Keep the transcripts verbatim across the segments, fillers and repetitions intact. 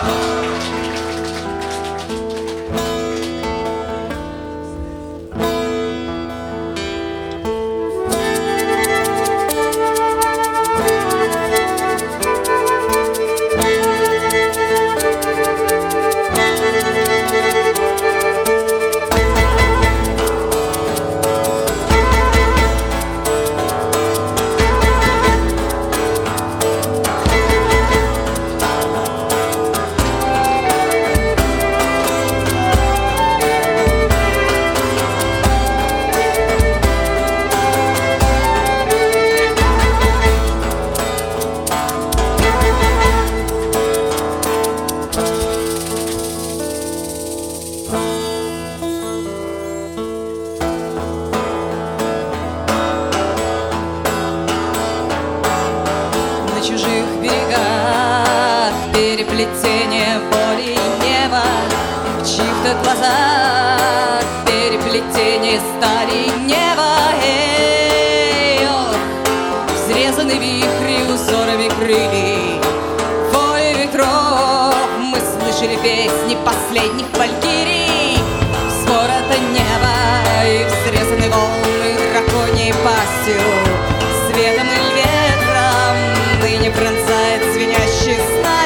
Чужих берегах переплетение боли и неба, в чьих-то глазах переплетение стали и неба. Эй, ох, взрезаны вихри узорами крыльев, вой ветров. Мы слышали песни последних валькирий с ворота неба, и взрезаны волны драконьей пастью, светом и ветром ныне пронзает звенящие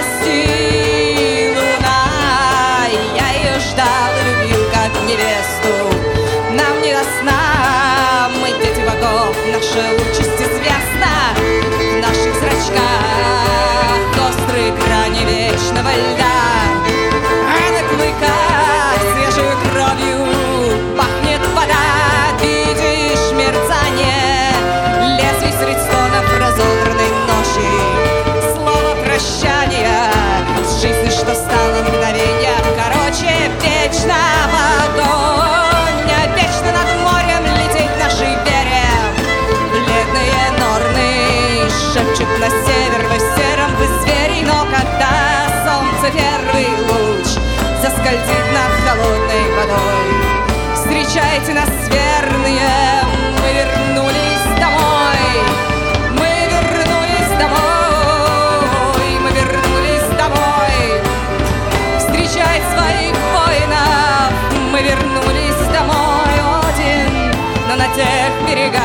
снасти луна. Я ее ждал и любил как невесту, нам не до сна, мы дети богов, наша участь известна. В наших зрачках острые грани вечного льда, а на клыках свежей кровью пахнет вода. Видишь мерцание лезвий средь стонов разодранной ночи, слово прощания с жизнью, что стало мгновенье короче. Вечно в огонь, вечно над морем лететь наши перья. Бледные норны шепчут на север, вы в сером, вы звери. Но когда солнце первый луч заскользит над холодной водой, встречайте нас, верные, мы вернулись домой. Мы вернулись домой, мы вернулись домой. Встречать своих воинов, мы вернулись домой. Один, но на тех берегах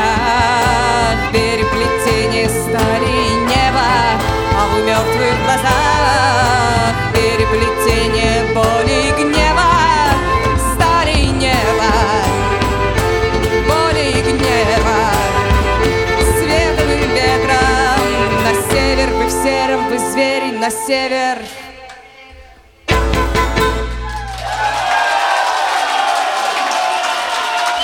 переплетение стали и неба, а в мертвых глазах переплетение боли и гнева. Стали и неба, боли и гнева, светом и ветром. На север вы в сером, вы звери, на север.